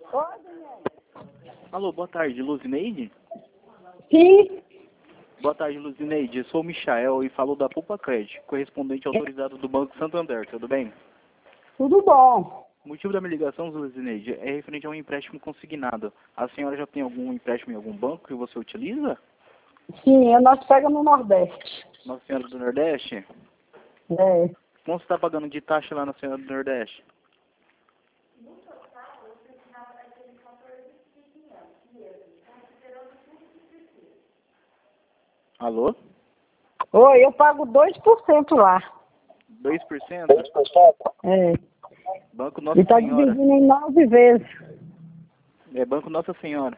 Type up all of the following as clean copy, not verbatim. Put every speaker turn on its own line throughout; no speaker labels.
Oi, Daniel.
Alô, boa tarde, Luzineide?
Sim.
Boa tarde, Luzineide. Eu sou o Michael e falo da Poupa Crédito, correspondente autorizado do Banco Santander, tudo bem?
Tudo bom.
O motivo da minha ligação, Luzineide, é referente a um empréstimo consignado. A senhora já tem algum empréstimo em algum banco que você utiliza?
Sim, nós pegamos no Nordeste.
Nossa Senhora do Nordeste?
É.
Quanto você está pagando de taxa lá na Senhora do Nordeste? Alô?
Oi, eu pago 2% lá.
2%?
É.
Banco Nossa
E tá
Senhora.
dividindo em 9 vezes.
É Banco Nossa Senhora.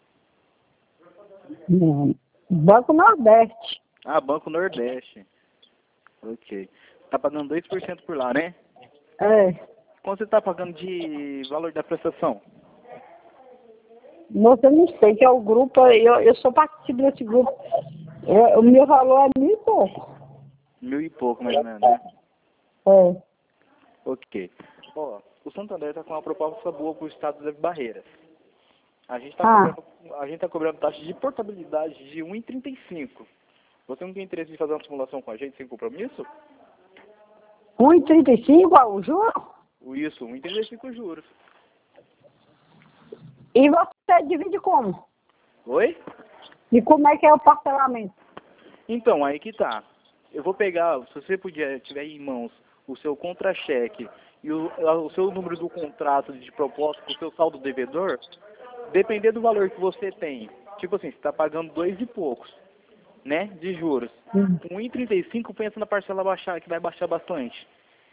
Banco Nordeste.
Ah, Banco Nordeste. Ok. Tá pagando 2% por lá, né?
É.
Quanto você está pagando de valor da prestação?
Moça, eu não sei, que é o grupo, eu sou participo desse grupo. O meu valor é 1.000 e pouco.
1.000 e pouco, mais ou menos, né?
É.
Ok. Ó, o Santander está com uma proposta boa para o estado de Barreiras. A gente
Ah,
tá cobrando taxa de portabilidade de 1,35. Você não tem interesse em fazer uma simulação com a gente sem compromisso?
1,35 o juro?
Isso, 1,35 juros.
E você divide como?
Oi?
E como é que é o parcelamento?
Então, aí que tá. Eu vou pegar, se você tiver em mãos o seu contra-cheque e o seu número do contrato de proposta com o seu saldo devedor, dependendo do valor que você tem, tipo assim, você está pagando 2 e poucos, né, de juros. Com 1,35 pensa na parcela baixar, que vai baixar bastante.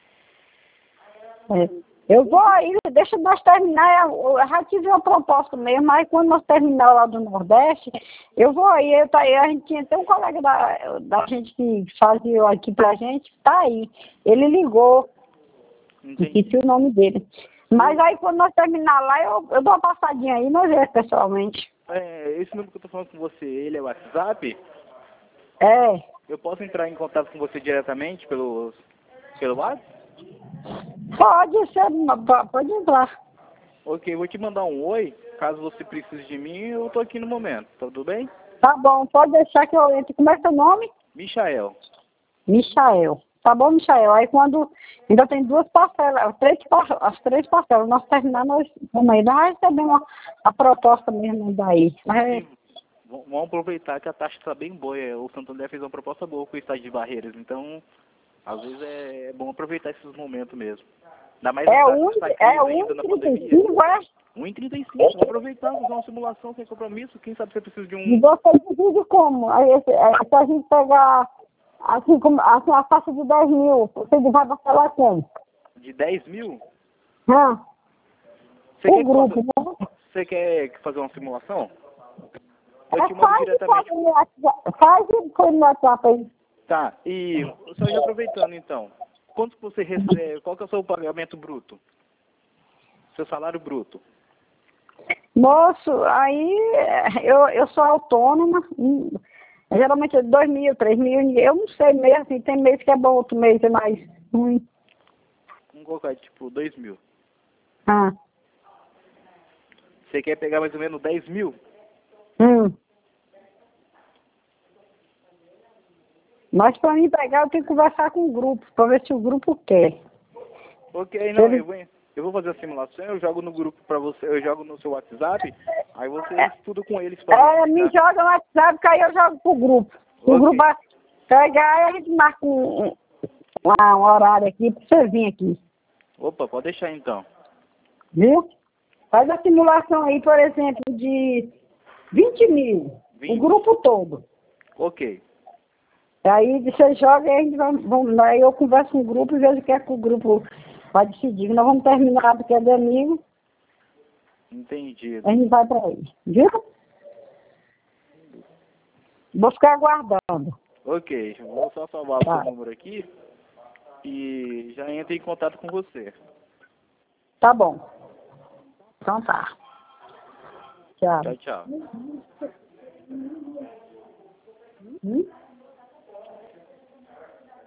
É. Eu vou aí, deixa nós terminar, eu já tive uma proposta mesmo, aí quando nós terminar lá do Nordeste, eu vou aí, a gente tinha até um colega da gente que fazia aqui pra gente, tá aí. Ele ligou, esqueci
Entendi.
o nome dele. Mas aí quando nós terminar lá, eu dou uma passadinha aí, nós vemos pessoalmente.
Esse número que eu tô falando com você, ele é o WhatsApp?
É,
Eu posso entrar em contato com você diretamente pelo WhatsApp?
pode ser, pode entrar.
Ok, eu vou te mandar um oi, caso você precise de mim, eu tô aqui no momento, tudo bem?
Tá bom, pode deixar que eu entre. Como é seu nome?
Michael.
Michael. Tá bom, Michael. Aí quando ainda tem duas parcelas, as três parcelas, nós terminar, nós vamos aí. Nós recebemos a proposta mesmo daí. Mas,
Sim, vamos aproveitar que a taxa está bem boa. O Santander fez uma proposta boa com o estádio de Barreiras, então às vezes é bom aproveitar esses momentos mesmo. Ainda mais essa crise ainda na pandemia.
1,35, é?
1,35, vamos aproveitar, fazer uma simulação sem compromisso. Quem sabe você precisa de
E
um
você divide como? Aí, se a gente pegar assim, assim, a taxa de 10 mil, você vai parcelar como?
de 10 mil.
Hã?
Você
O
quer,
grupo, né?
você quer fazer uma simulação? Eu
É,
te mando diretamente.
faz no WhatsApp aí.
Tá, e só já aproveitando então. Quanto você recebe? Qual que é o seu pagamento bruto? Seu salário bruto?
Moço, aí eu sou autônoma, geralmente é 2 mil, 3 mil, eu não sei mesmo, assim, tem mês que é bom, outro mês é mais ruim.
Vamos colocar tipo 2 mil.
Ah,
Você quer pegar mais ou menos 10 mil?
hum. Mas para mim pegar eu tenho que conversar com o grupo, para ver se o grupo quer.
Ok,
Se
não,
ele,
eu vou fazer a simulação, eu jogo no grupo pra você, eu jogo no seu WhatsApp, aí você estuda com eles pra ver,
me
tá?
joga no WhatsApp, que aí eu jogo pro grupo. O grupo
Ok.
vai pegar e a gente marca um horário aqui para você vir aqui,
Opa, pode deixar então.
viu? Faz a simulação aí, por exemplo, de 20 mil, o
20.
grupo todo.
Ok.
Aí você joga e a gente aí eu converso com o grupo e vejo o que é que o grupo vai decidir. Nós vamos terminar porque é de amigo,
Entendido.
a gente vai para aí, viu? Vou ficar aguardando.
Ok, eu vou só salvar o seu
Tá,
número aqui e já entro em contato com você.
tá bom. Então tá. Tchau.
Tchau, tchau.
Hum?